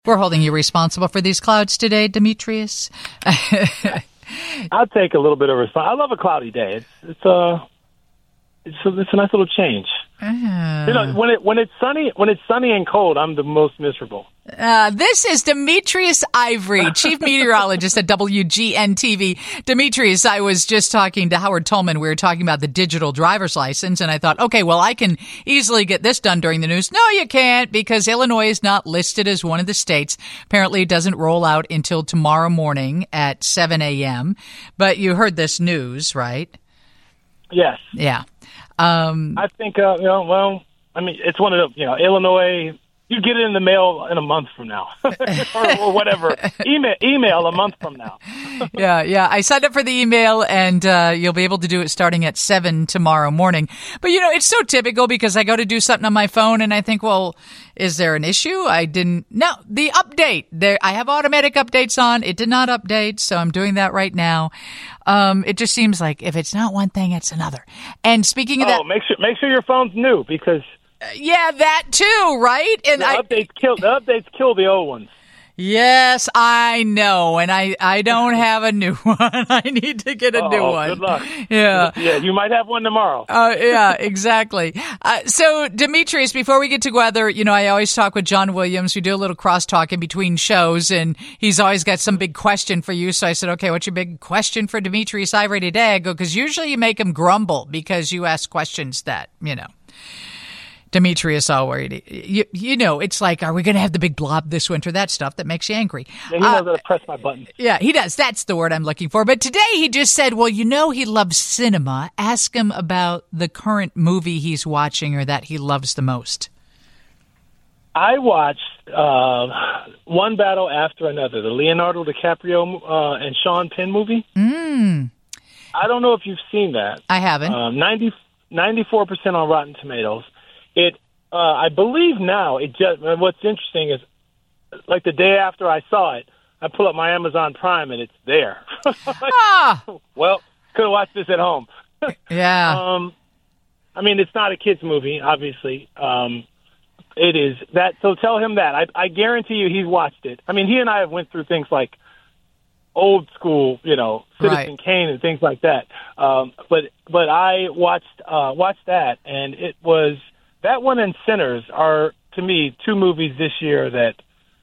We're holding you responsible for these clouds today, Demetrius. I'll take a little bit of response. I love a cloudy day. It's a nice little change. When it's sunny and cold, I'm the most miserable. This is Demetrius Ivory, chief meteorologist at WGN-TV. Demetrius, I was just talking to Howard Tolman. We were talking about the digital driver's license, and I thought, okay, well, I can easily get this done during the news. No, you can't, because Illinois is not listed as one of the states. Apparently, it doesn't roll out until tomorrow morning at 7 a.m. But you heard this news, right? Yes. Yeah. I think, it's one of the, Illinois, you get it in the mail in a month from now or whatever. Email a month from now. Yeah. I signed up for the email, and you'll be able to do it starting at 7 tomorrow morning. But, it's so typical because I go to do something on my phone and I think, well, is there an issue? No, the update. I have automatic updates on. It did not update, so I'm doing that right now. It just seems like if it's not one thing, it's another. And speaking of that, make sure your phone's new because that too, right? And the updates kill the old ones. Yes, I know, and I don't have a new one. I need to get a new one. Good luck. Yeah, you might have one tomorrow. Yeah, exactly. So, Demetrius, before we get to weather, I always talk with John Williams. We do a little crosstalk in between shows, and he's always got some big question for you. So I said, okay, what's your big question for Demetrius Ivory today? I go, because usually you make him grumble because you ask questions that, Demetrius already, it's like, are we going to have the big blob this winter? That stuff that makes you angry. Yeah, he knows how to press my buttons. Yeah, he does. That's the word I'm looking for. But today he just said, well, he loves cinema. Ask him about the current movie he's watching or that he loves the most. I watched One Battle After Another, the Leonardo DiCaprio and Sean Penn movie. I don't know if you've seen that. I haven't. 94% on Rotten Tomatoes. I believe now, what's interesting is, like the day after I saw it, I pull up my Amazon Prime and it's there. Well, could have watched this at home. Yeah. It's not a kid's movie, obviously. It is that. So tell him that. I guarantee you he's watched it. He and I have went through things like old school, Citizen Kane and things like that. But I watched that, and it was. That one and Sinners are, to me, two movies this year that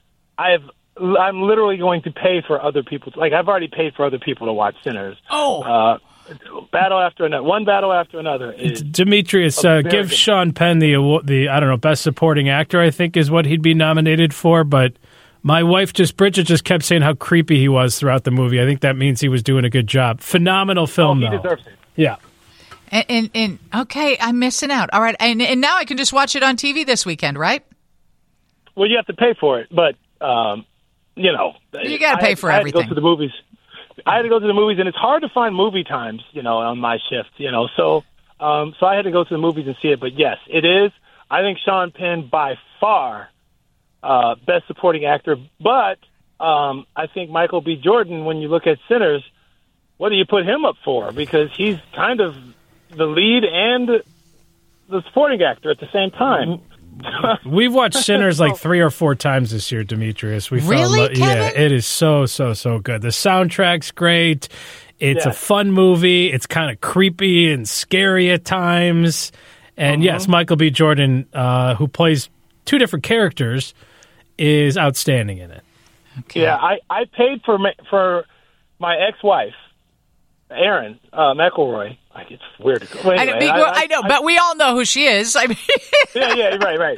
I'm literally going to pay for other people. I've already paid for other people to watch Sinners. One Battle After Another. Demetrius, give Sean Penn the Best Supporting Actor, I think is what he'd be nominated for. But my wife, Bridget, just kept saying how creepy he was throughout the movie. I think that means he was doing a good job. Phenomenal film, he deserves it. Yeah. And okay, I'm missing out. All right, and now I can just watch it on TV this weekend, right? Well, you have to pay for it, but you got to pay for everything. I had to go to the movies. And it's hard to find movie times, on my shift, So I had to go to the movies and see it. But yes, it is. I think Sean Penn by far Best Supporting Actor. But I think Michael B. Jordan, when you look at Sinners, what do you put him up for? Because he's kind of the lead and the supporting actor at the same time. We've watched Sinners like 3 or 4 times this year, Demetrius. Really, Kevin? Yeah, it is so good. The soundtrack's great. It's a fun movie. It's kind of creepy and scary at times. And yes, Michael B. Jordan, who plays 2 different characters, is outstanding in it. Okay. Yeah, I paid for my ex-wife, Erin McElroy. It's weird. Anyway, I know, but we all know who she is. Yeah, right.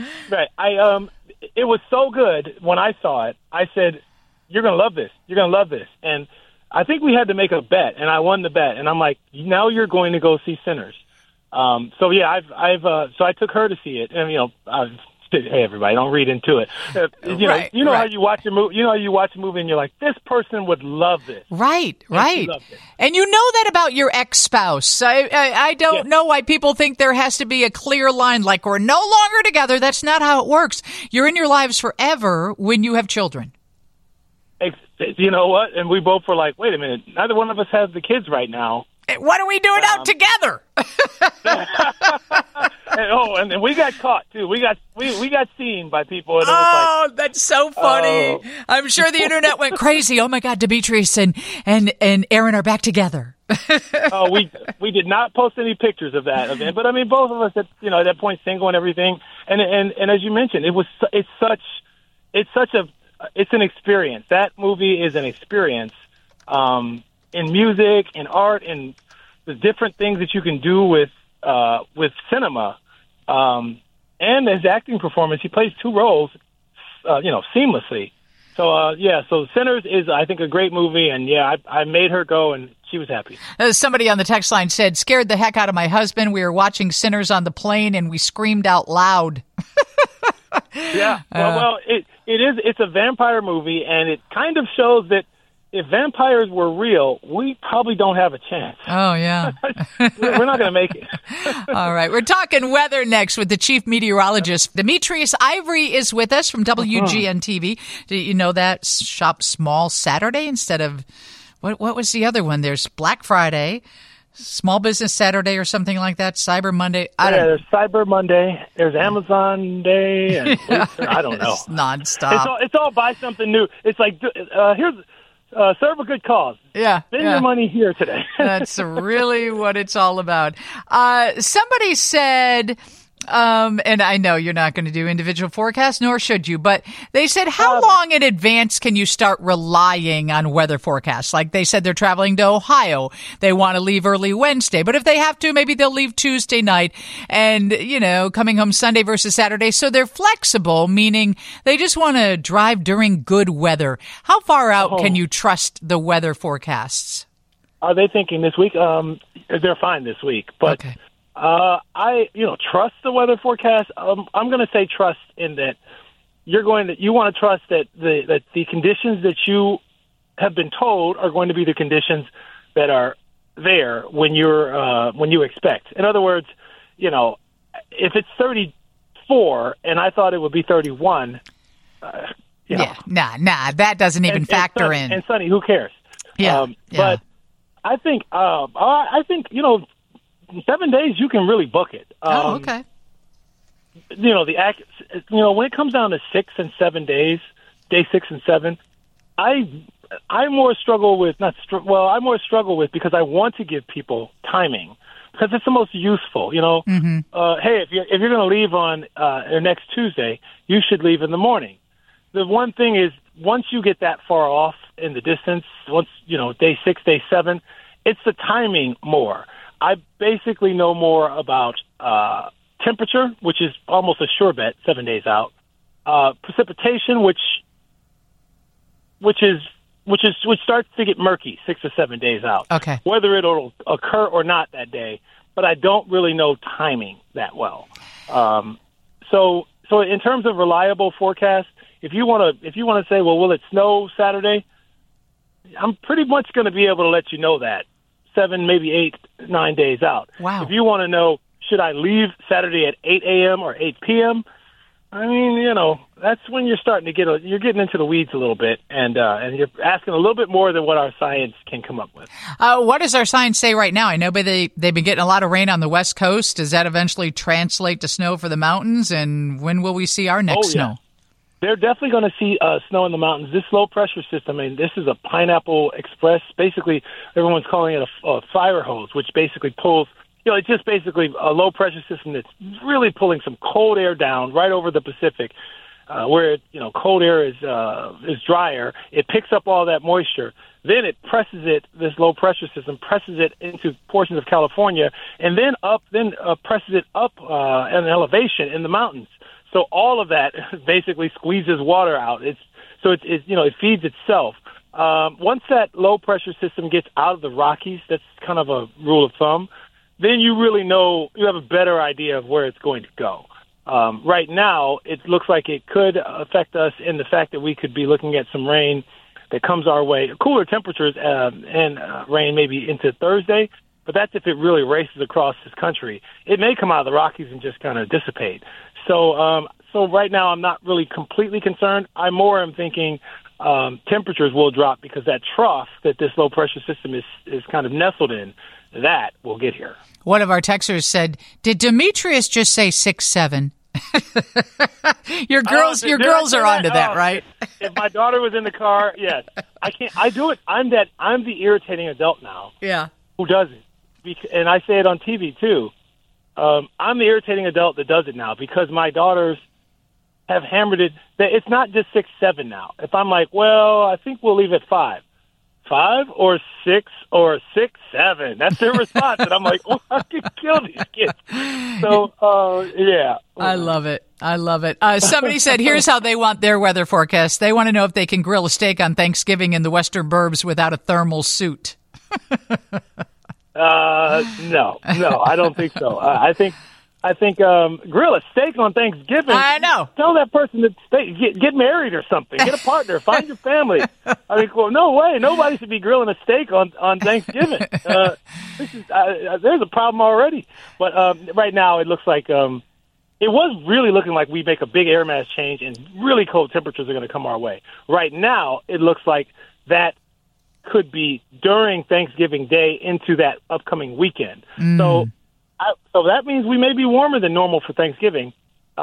It was so good when I saw it. I said, "You're gonna love this. You're gonna love this." And I think we had to make a bet, and I won the bet. And I'm like, "Now you're going to go see Sinners." So I took her to see it, and hey, everybody, don't read into it. How you watch a movie. You watch a movie and you're like, this person would love this. Right. And you know that about your ex-spouse. I don't know why people think there has to be a clear line, like we're no longer together. That's not how it works. You're in your lives forever when you have children. You know what? And we both were like, wait a minute, neither one of us has the kids right now. What are we doing out together? and then we got caught too. We got seen by people. And it was like, that's so funny. Oh. I'm sure the internet went crazy. Oh my God, Demetrius and Aaron are back together. We did not post any pictures of that event, but I mean, both of us at that point single and everything. And as you mentioned, it's an experience. That movie is an experience in music, in art, and the different things that you can do with cinema. And his acting performance, he plays two roles, seamlessly. So, so Sinners is, I think, a great movie, and I made her go, and she was happy. Somebody on the text line said, scared the heck out of my husband. We were watching Sinners on the plane, and we screamed out loud. Yeah, it's a vampire movie, and it kind of shows that if vampires were real, we probably don't have a chance. Oh, yeah. We're not going to make it. All right. We're talking weather next with the chief meteorologist. Demetrius Ivory is with us from WGN-TV. Do you know that? Shop Small Saturday instead of, what was the other one? There's Black Friday, Small Business Saturday or something like that, Cyber Monday. There's Cyber Monday. There's Amazon Day. And I don't know. It's nonstop. It's all buy something new. It's like, here's... serve a good cause. Yeah. Spend your money here today. That's really what it's all about. Somebody said, and I know you're not going to do individual forecasts, nor should you, but they said, how long in advance can you start relying on weather forecasts? Like they said they're traveling to Ohio. They want to leave early Wednesday, but if they have to, maybe they'll leave Tuesday night and, coming home Sunday versus Saturday. So they're flexible, meaning they just want to drive during good weather. How far out can you trust the weather forecasts? Are they thinking this week? They're fine this week, but okay. I trust the weather forecast. I'm going to say trust in that you want to trust that the conditions that you have been told are going to be the conditions that are there when you expect. In other words, if it's 34 and I thought it would be 31, that doesn't even factor in. And sunny, who cares? Yeah, But I think 7 days you can really book it. Okay. When it comes down to 6 and 7 days, day 6 and 7, I more struggle with because I want to give people timing because it's the most useful. Mm-hmm. Hey, if you're going to leave on next Tuesday, you should leave in the morning. The one thing is, once you get that far off in the distance, once day 6, day 7, it's the timing more. I basically know more about temperature, which is almost a sure bet 7 days out. Precipitation, which starts to get murky 6 or 7 days out. Okay. Whether it'll occur or not that day, but I don't really know timing that well. So in terms of reliable forecast, if you want to say, well, will it snow Saturday? I'm pretty much going to be able to let you know that 7, maybe 8, 9 days out. Wow. If you want to know, should I leave Saturday at 8 a.m. or 8 p.m.? I mean, that's when you're starting to you're getting into the weeds a little bit, and you're asking a little bit more than what our science can come up with. What does our science say right now? I know they've been getting a lot of rain on the West Coast. Does that eventually translate to snow for the mountains? And when will we see our next snow? They're definitely going to see snow in the mountains. This low-pressure system, this is a Pineapple Express. Basically, everyone's calling it a fire hose, which basically pulls, it's just basically a low-pressure system that's really pulling some cold air down right over the Pacific, where, cold air is drier. It picks up all that moisture. Then it this low-pressure system presses it into portions of California, and then presses it up an elevation in the mountains. So all of that basically squeezes water out. It feeds itself. Once that low pressure system gets out of the Rockies, that's kind of a rule of thumb, then you really know, you have a better idea of where it's going to go. Right now, it looks like it could affect us in the fact that we could be looking at some rain that comes our way, cooler temperatures and rain maybe into Thursday. But that's if it really races across this country. It may come out of the Rockies and just kind of dissipate. So right now I'm not really completely concerned. I more am thinking temperatures will drop because that trough that this low-pressure system is kind of nestled in that will get here. One of our texters said, "Did Demetrius just say 6'7"?" Your girls are onto that, right? If my daughter was in the car, yes. I can't. I do it. I'm the irritating adult now. Yeah. Who does it? And I say it on TV too. I'm the irritating adult that does it now because my daughters have hammered it. It's not just 6'7" now. If I'm like, well, I think we'll leave at 5 or 6 or 6'7", that's their response, and I'm like, well, I could kill these kids. So, yeah. I love it. Somebody said, here's how they want their weather forecast. They want to know if they can grill a steak on Thanksgiving in the Western Burbs without a thermal suit. No, I don't think so. I think grill a steak on Thanksgiving. I know. Tell that person to get married or something. Get a partner. Find your family. I mean, well, no way. Nobody should be grilling a steak on Thanksgiving. There's a problem already. But right now, it looks like it was really looking like we make a big air mass change and really cold temperatures are going to come our way. Right now, it looks like that could be during Thanksgiving Day into that upcoming weekend. So that means we may be warmer than normal for Thanksgiving.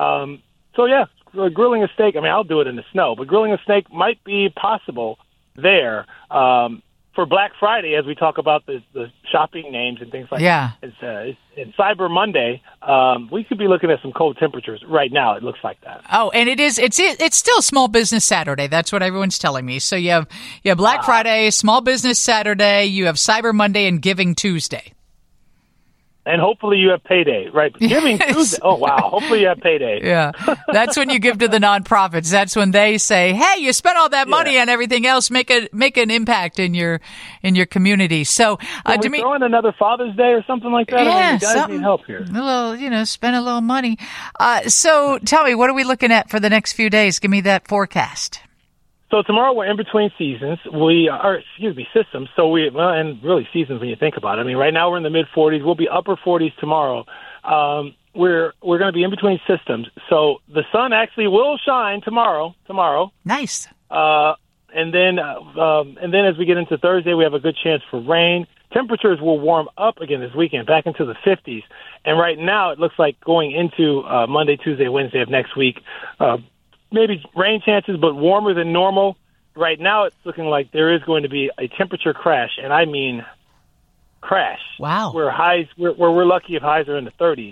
Grilling a steak, I mean, I'll do it in the snow, but grilling a steak might be possible there. For Black Friday, as we talk about the shopping names and things like that, it's Cyber Monday, we could be looking at some cold temperatures right now. It looks like that. Oh, and it's still Small Business Saturday. That's what everyone's telling me. So you have Black Friday, Small Business Saturday, you have Cyber Monday, and Giving Tuesday. And hopefully you have payday, right? Giving Tuesday. Oh, wow. Hopefully you have payday. Yeah. That's when you give to the nonprofits. That's when they say, hey, you spent all that money on everything else. Make an impact in your community. So, can we throw in another Father's Day or something like that? Yeah, I mean, you guys need help here. Spend a little money. So tell me, what are we looking at for the next few days? Give me that forecast. So tomorrow we're in between seasons. Systems. So and really seasons when you think about it. I mean, right now we're in the mid-40s. We'll be upper 40s tomorrow. We're going to be in between systems. So the sun actually will shine tomorrow. Nice. And then as we get into Thursday, we have a good chance for rain. Temperatures will warm up again this weekend, back into the 50s. And right now it looks like going into Monday, Tuesday, Wednesday of next week. Maybe rain chances, but warmer than normal. Right now, it's looking like there is going to be a temperature crash, and I mean crash. Wow. Where we're lucky if highs are in the 30s.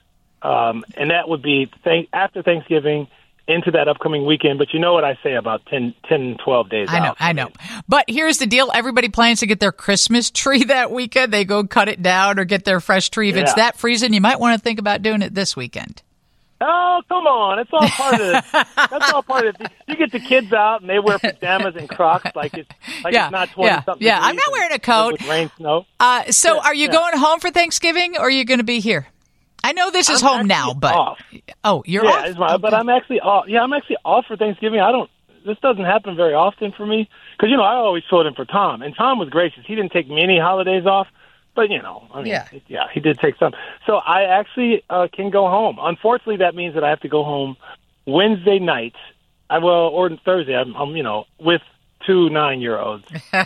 And that would be after Thanksgiving into that upcoming weekend. But you know what I say about 10 12 days out. I know. But here's the deal. Everybody plans to get their Christmas tree that weekend. They go cut it down or get their fresh tree. If it's that freezing, you might want to think about doing it this weekend. Oh, come on. It's all part of it. That's all part of it. You get the kids out and they wear pajamas and Crocs like it's not 20-something. Yeah, I'm not wearing a coat. With rain, snow. So are you going home for Thanksgiving or are you going to be here? I know this is home now, but... Off. Oh, you're off? Yeah, but I'm actually off. Yeah, I'm actually off for Thanksgiving. This doesn't happen very often for me because, I always filled in for Tom. And Tom was gracious. He didn't take many holidays off. But, he did take some. So I actually can go home. Unfortunately, that means that I have to go home Wednesday night. Or Thursday. I'm with 2 9-year-olds.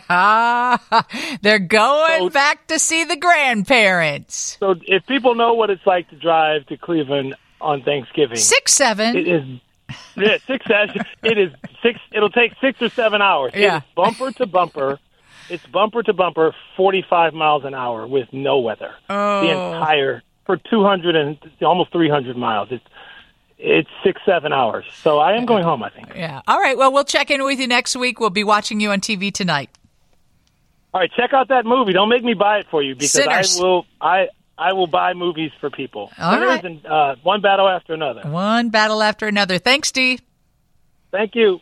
They're going back to see the grandparents. So if people know what it's like to drive to Cleveland on Thanksgiving. 6-7. It is. Yeah, 6-7. It is 6. It'll take 6 or 7 hours. Yeah. It's bumper to bumper. It's bumper to bumper, 45 miles an hour with no weather. Oh. The entire, for 200 and almost 300 miles. It's 6-7 hours. So I am going home, I think. Yeah. All right. Well, we'll check in with you next week. We'll be watching you on TV tonight. All right. Check out that movie. Don't make me buy it for you because Sinners. I will buy movies for people. All right. And one battle after another. One battle after another. Thanks, Dee. Thank you.